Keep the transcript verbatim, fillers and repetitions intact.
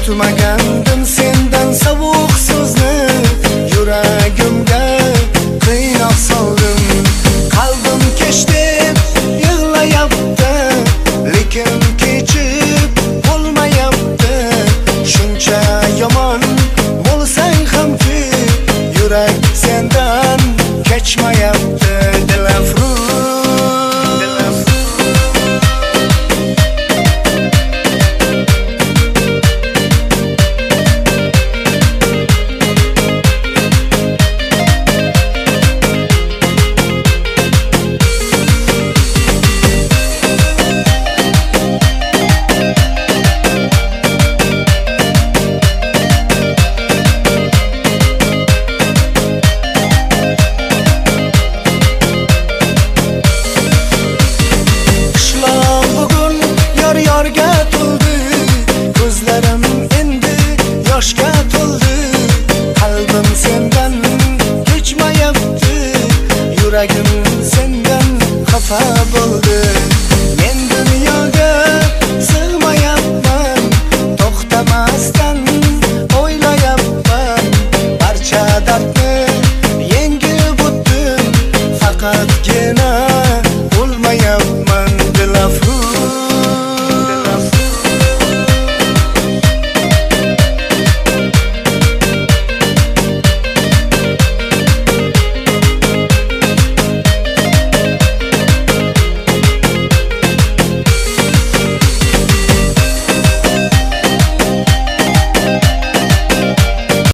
kutmagandim sendan sovuq so'zni, yuragimga qiynoq soldim. Qalbim kech deb yig'layapti, lekin kechib bo'lmayapti. Shuncha yomon bo'lsang hamki, yurak sendan kechmayapti. Dilafruz yorga to'ldi, ko'zlarim endi yoshga to'ldi. Qalbim sendan kechmayapti, yuragim sendan xafa bo'ldi. Men dunyoga sig'mayapman, to'xtamasdan o'ylayapman. Barcha dardni yengib o'tdim, faqatgina